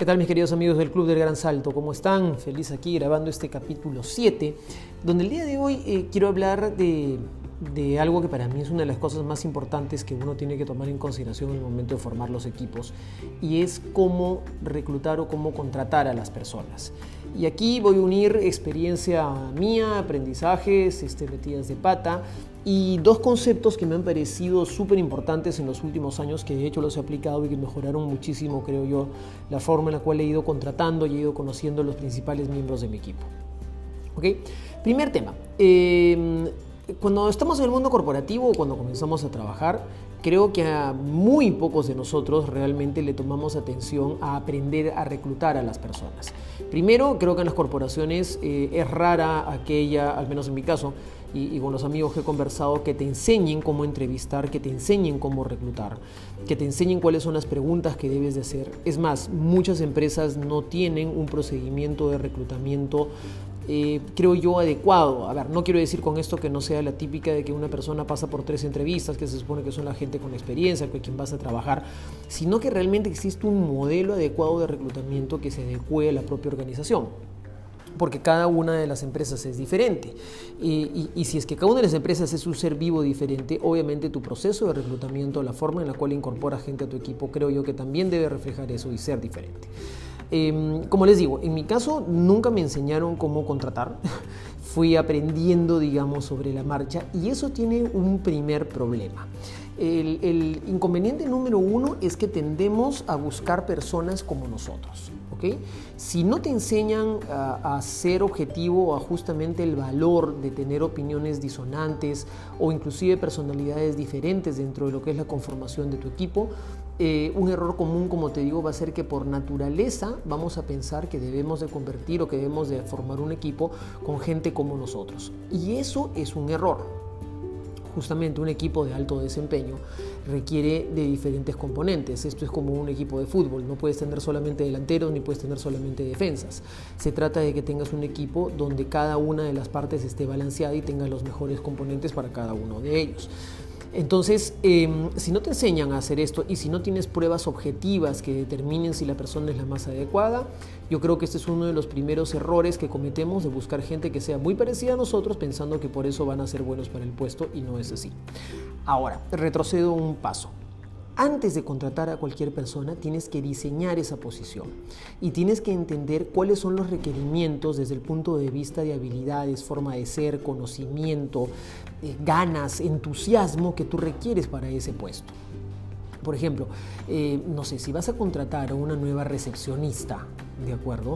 ¿Qué tal mis queridos amigos del Club del Gran Salto? ¿Cómo están? Feliz aquí grabando este capítulo 7, donde el día de hoy quiero hablar de algo que para mí es una de las cosas más importantes que uno tiene que tomar en consideración en el momento de formar los equipos, y es cómo reclutar o cómo contratar a las personas. Y aquí voy a unir experiencia mía, aprendizajes, metidas de pata, y dos conceptos que me han parecido súper importantes en los últimos años, que de hecho los he aplicado y que mejoraron muchísimo, creo yo, la forma en la cual he ido contratando y he ido conociendo a los principales miembros de mi equipo. ¿Ok? Primer tema. Cuando estamos en el mundo corporativo o cuando comenzamos a trabajar, creo que a muy pocos de nosotros realmente le tomamos atención a aprender a reclutar a las personas. Primero, creo que en las corporaciones es rara aquella, al menos en mi caso, y con los amigos que he conversado, que te enseñen cómo entrevistar, que te enseñen cómo reclutar, que te enseñen cuáles son las preguntas que debes de hacer. Es más, muchas empresas no tienen un procedimiento de reclutamiento creo yo adecuado. A ver, no quiero decir con esto que no sea la típica de que una persona pasa por 3 entrevistas, que se supone que son la gente con experiencia, con quien vas a trabajar, sino que realmente existe un modelo adecuado de reclutamiento que se adecue a la propia organización, porque cada una de las empresas es diferente, y si es que cada una de las empresas es un ser vivo diferente, obviamente tu proceso de reclutamiento, la forma en la cual incorporas gente a tu equipo, creo yo que también debe reflejar eso y ser diferente. Como les digo, en mi caso nunca me enseñaron cómo contratar, fui aprendiendo, digamos, sobre la marcha, y eso tiene un primer problema. El inconveniente número uno es que tendemos a buscar personas como nosotros, ¿ok? Si no te enseñan a ser objetivo o a justamente el valor de tener opiniones disonantes o inclusive personalidades diferentes dentro de lo que es la conformación de tu equipo, un error común, como te digo, va a ser que por naturaleza vamos a pensar que debemos de convertir o que debemos de formar un equipo con gente como nosotros, y eso es un error. Justamente un equipo de alto desempeño requiere de diferentes componentes. Esto es como un equipo de fútbol, no puedes tener solamente delanteros ni puedes tener solamente defensas. Se trata de que tengas un equipo donde cada una de las partes esté balanceada y tenga los mejores componentes para cada uno de ellos. Entonces, si no te enseñan a hacer esto y si no tienes pruebas objetivas que determinen si la persona es la más adecuada, yo creo que este es uno de los primeros errores que cometemos, de buscar gente que sea muy parecida a nosotros pensando que por eso van a ser buenos para el puesto, y no es así. Ahora, retrocedo un paso. Antes de contratar a cualquier persona, tienes que diseñar esa posición y tienes que entender cuáles son los requerimientos desde el punto de vista de habilidades, forma de ser, conocimiento, ganas, entusiasmo que tú requieres para ese puesto. Por ejemplo, no sé, si vas a contratar a una nueva recepcionista, ¿de acuerdo?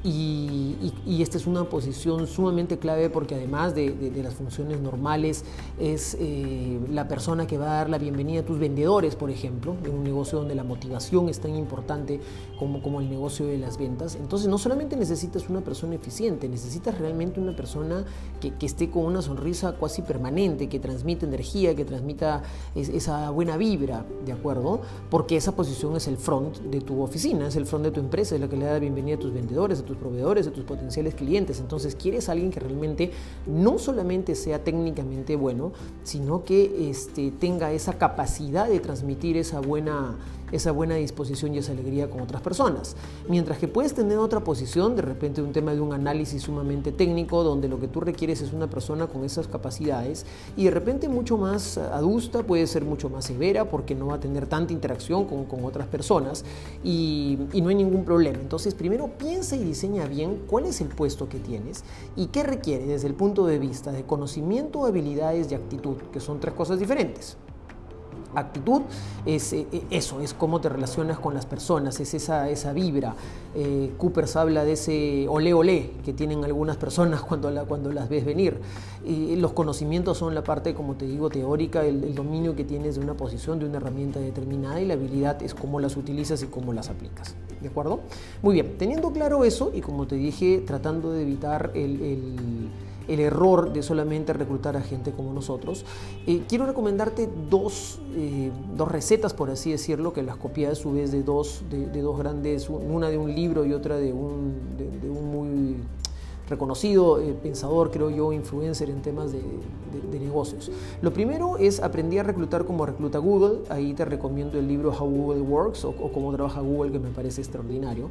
Y esta es una posición sumamente clave porque además de las funciones normales es la persona que va a dar la bienvenida a tus vendedores, por ejemplo, en un negocio donde la motivación es tan importante como el negocio de las ventas. Entonces no solamente necesitas una persona eficiente, necesitas realmente una persona que esté con una sonrisa casi permanente, que transmita energía, que transmita esa buena vibra, ¿de acuerdo? Porque esa posición es el front de tu oficina, es el front de tu empresa, es la que le da la bienvenida a tus vendedores, a tus proveedores, a tus potenciales clientes. Entonces quieres a alguien que realmente no solamente sea técnicamente bueno, sino que tenga esa capacidad de transmitir esa buena disposición y esa alegría con otras personas. Mientras que puedes tener otra posición, de repente un tema de un análisis sumamente técnico, donde lo que tú requieres es una persona con esas capacidades y de repente mucho más adusta, puede ser mucho más severa porque no va a tener tanta interacción con otras personas y no hay ningún problema. Entonces primero piensa y diseña bien cuál es el puesto que tienes y qué requiere desde el punto de vista de conocimiento, habilidades y actitud, que son 3 cosas diferentes. Actitud es eso, es cómo te relacionas con las personas, es esa vibra. Coopers habla de ese olé olé que tienen algunas personas cuando las ves venir. Los conocimientos son la parte, como te digo, teórica, el dominio que tienes de una posición, de una herramienta determinada, y la habilidad es cómo las utilizas y cómo las aplicas. ¿De acuerdo? Muy bien, teniendo claro eso y como te dije, tratando de evitar el error de solamente reclutar a gente como nosotros, quiero recomendarte dos recetas, por así decirlo, que las copié a su vez de dos grandes, una de un libro y otra de un muy reconocido pensador, creo yo, influencer en temas de negocios. Lo primero es aprendí a reclutar como recluta Google. Ahí te recomiendo el libro How Google Works o cómo trabaja Google, que me parece extraordinario.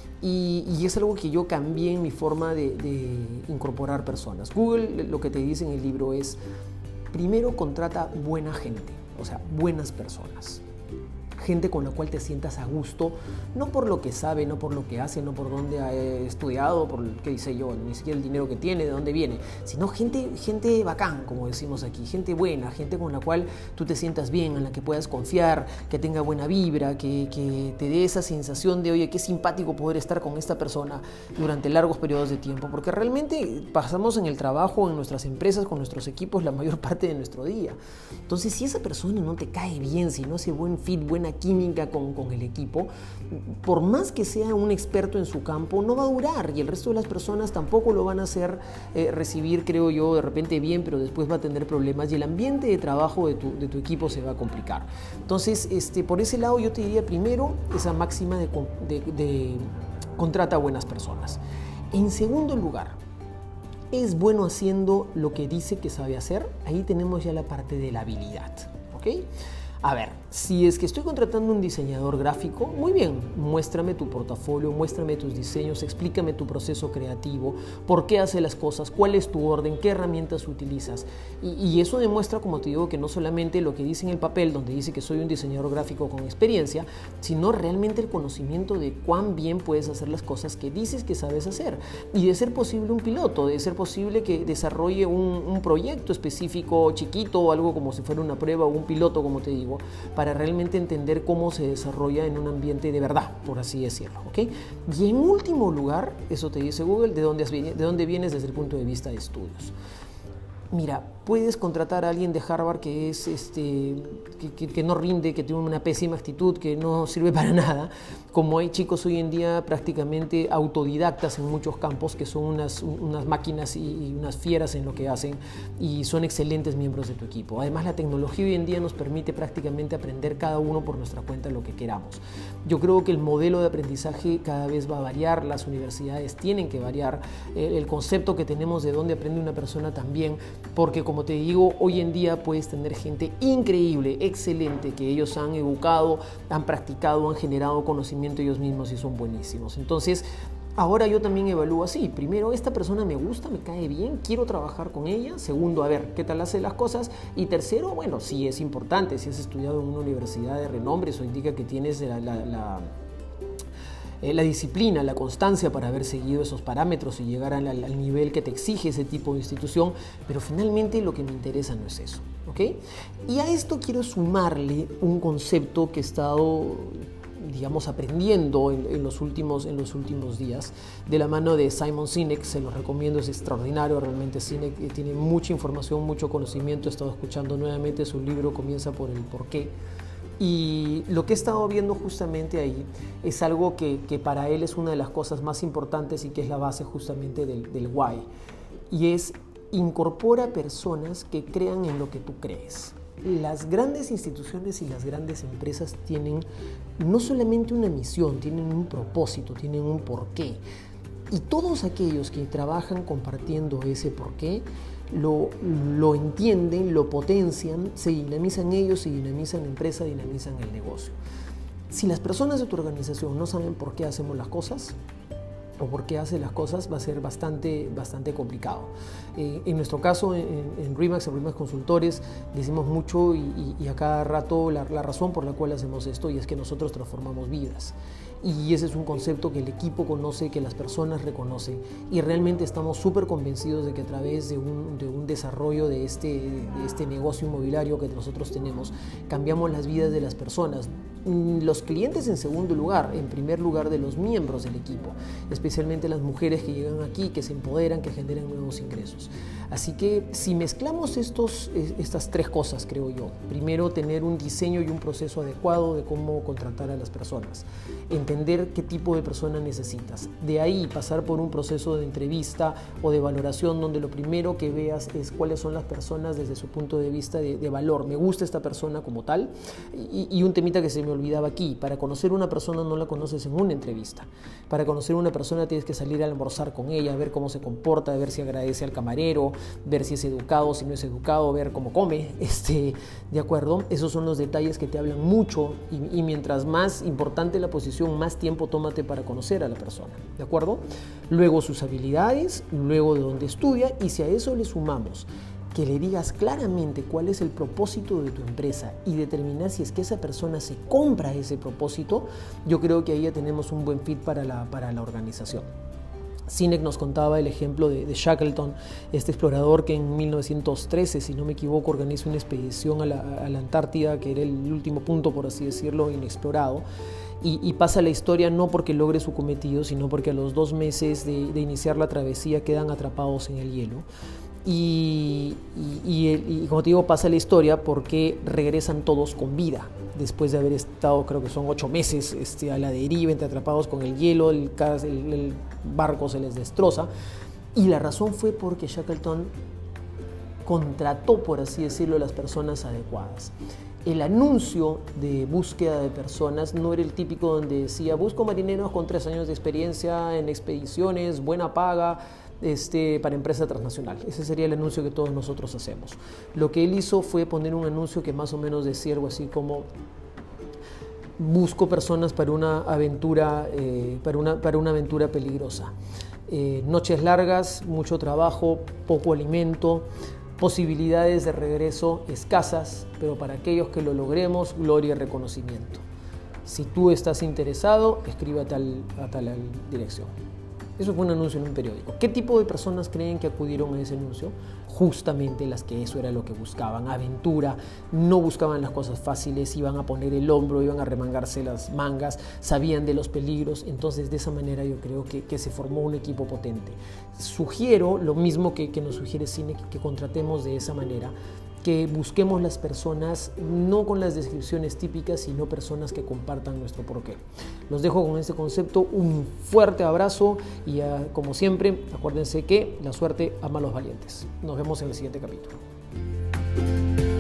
Y es algo que yo cambié en mi forma de incorporar personas. Google, lo que te dice en el libro es, primero contrata buena gente, o sea, buenas personas. Gente con la cual te sientas a gusto, no por lo que sabe, no por lo que hace, no por dónde ha estudiado, por qué dice yo, ni siquiera el dinero que tiene, de dónde viene, sino gente bacán, como decimos aquí, gente buena, gente con la cual tú te sientas bien, en la que puedas confiar, que tenga buena vibra, que te dé esa sensación de, oye, qué simpático poder estar con esta persona durante largos periodos de tiempo, porque realmente pasamos en el trabajo, en nuestras empresas, con nuestros equipos la mayor parte de nuestro día. Entonces, si esa persona no te cae bien, si no hace buen fit, buena química con el equipo, por más que sea un experto en su campo, no va a durar y el resto de las personas tampoco lo van a hacer recibir, creo yo, de repente bien, pero después va a tener problemas y el ambiente de trabajo de tu equipo se va a complicar. Entonces, por ese lado yo te diría primero esa máxima de contrata a buenas personas. En segundo lugar, es bueno haciendo lo que dice que sabe hacer. Ahí tenemos ya la parte de la habilidad, ¿ok? A ver, si es que estoy contratando un diseñador gráfico, muy bien, muéstrame tu portafolio, muéstrame tus diseños, explícame tu proceso creativo, por qué hace las cosas, cuál es tu orden, qué herramientas utilizas. Y eso demuestra, como te digo, que no solamente lo que dice en el papel, donde dice que soy un diseñador gráfico con experiencia, sino realmente el conocimiento de cuán bien puedes hacer las cosas que dices que sabes hacer. Y de ser posible un piloto, de ser posible que desarrolle un proyecto específico, chiquito, o algo como si fuera una prueba o un piloto, como te digo, para realmente entender cómo se desarrolla en un ambiente de verdad, por así decirlo, ¿ok? Y en último lugar, eso te dice Google, de dónde vienes desde el punto de vista de estudios. Mira, puedes contratar a alguien de Harvard que es que no rinde, que tiene una pésima actitud, que no sirve para nada, como hay chicos hoy en día prácticamente autodidactas en muchos campos que son unas máquinas y unas fieras en lo que hacen y son excelentes miembros de tu equipo. Además, la tecnología hoy en día nos permite prácticamente aprender cada uno por nuestra cuenta lo que queramos. Yo creo que el modelo de aprendizaje cada vez va a variar, las universidades tienen que variar, el concepto que tenemos de dónde aprende una persona también, porque como te digo, hoy en día puedes tener gente increíble, excelente, que ellos han educado, han practicado, han generado conocimiento ellos mismos y son buenísimos. Entonces, ahora yo también evalúo así. Primero, esta persona me gusta, me cae bien, quiero trabajar con ella. Segundo, a ver qué tal hace las cosas. Y tercero, bueno, sí es importante, si has estudiado en una universidad de renombre, eso indica que tienes la disciplina, la constancia para haber seguido esos parámetros y llegar al nivel que te exige ese tipo de institución, pero finalmente lo que me interesa no es eso, ¿ok? Y a esto quiero sumarle un concepto que he estado, digamos, aprendiendo en los últimos días, de la mano de Simon Sinek. Se lo recomiendo, es extraordinario, realmente Sinek tiene mucha información, mucho conocimiento. He estado escuchando nuevamente su libro, comienza por el porqué. Y lo que he estado viendo justamente ahí es algo que para él es una de las cosas más importantes y que es la base justamente del why. Y es, incorpora personas que crean en lo que tú crees. Las grandes instituciones y las grandes empresas tienen no solamente una misión, tienen un propósito, tienen un porqué. Y todos aquellos que trabajan compartiendo ese porqué lo entienden, lo potencian, se dinamizan ellos, se dinamizan la empresa, dinamizan el negocio. Si las personas de tu organización no saben por qué hacemos las cosas o por qué hace las cosas, va a ser bastante complicado. En nuestro caso, en RE/MAX Consultores, decimos mucho y a cada rato la razón por la cual hacemos esto, y es que nosotros transformamos vidas. Y ese es un concepto que el equipo conoce, que las personas reconocen, y realmente estamos súper convencidos de que a través de un desarrollo de este negocio inmobiliario que nosotros tenemos, cambiamos las vidas de las personas. Los clientes en segundo lugar, en primer lugar de los miembros del equipo, especialmente las mujeres que llegan aquí, que se empoderan, que generan nuevos ingresos. Así que si mezclamos estas tres cosas, creo yo, primero tener un diseño y un proceso adecuado de cómo contratar a las personas, entender qué tipo de persona necesitas. De ahí pasar por un proceso de entrevista o de valoración donde lo primero que veas es cuáles son las personas desde su punto de vista de valor. Me gusta esta persona como tal. Y un temita que se me olvidaba aquí, para conocer una persona no la conoces en una entrevista. Para conocer una persona tienes que salir a almorzar con ella, ver cómo se comporta, ver si agradece al camarero, ver si es educado, si no es educado, ver cómo come, ¿de acuerdo? Esos son los detalles que te hablan mucho y mientras más importante la posición, más tiempo tómate para conocer a la persona, ¿de acuerdo? Luego sus habilidades, luego de dónde estudia, y si a eso le sumamos que le digas claramente cuál es el propósito de tu empresa y determinar si es que esa persona se compra ese propósito, yo creo que ahí ya tenemos un buen fit para la organización. Sinek nos contaba el ejemplo de Shackleton, este explorador que en 1913, si no me equivoco, organiza una expedición a la Antártida, que era el último punto, por así decirlo, inexplorado, y pasa la historia no porque logre su cometido, sino porque a los 2 meses de iniciar la travesía quedan atrapados en el hielo. Y como te digo, pasa la historia porque regresan todos con vida después de haber estado, creo que son 8 meses a la deriva, entre atrapados con el hielo, el barco se les destroza, y la razón fue porque Shackleton contrató, por así decirlo, a las personas adecuadas. El anuncio de búsqueda de personas no era el típico donde decía busco marineros con 3 años de experiencia en expediciones, buena paga, para empresa transnacional. Ese sería el anuncio que todos nosotros hacemos. Lo que él hizo fue poner un anuncio que más o menos decía algo así como busco personas para una aventura, para una aventura peligrosa. Noches largas, mucho trabajo, poco alimento, posibilidades de regreso escasas, pero para aquellos que lo logremos, gloria y reconocimiento. Si tú estás interesado, escribe a tal dirección. Eso fue un anuncio en un periódico. ¿Qué tipo de personas creen que acudieron a ese anuncio? Justamente las que eso era lo que buscaban, aventura, no buscaban las cosas fáciles, iban a poner el hombro, iban a remangarse las mangas, sabían de los peligros. Entonces de esa manera yo creo que se formó un equipo potente. Sugiero lo mismo que nos sugiere Sinek, que contratemos de esa manera, que busquemos las personas no con las descripciones típicas, sino personas que compartan nuestro porqué. Los dejo con este concepto, un fuerte abrazo y como siempre, acuérdense que la suerte ama a los valientes. Nos vemos en el siguiente capítulo.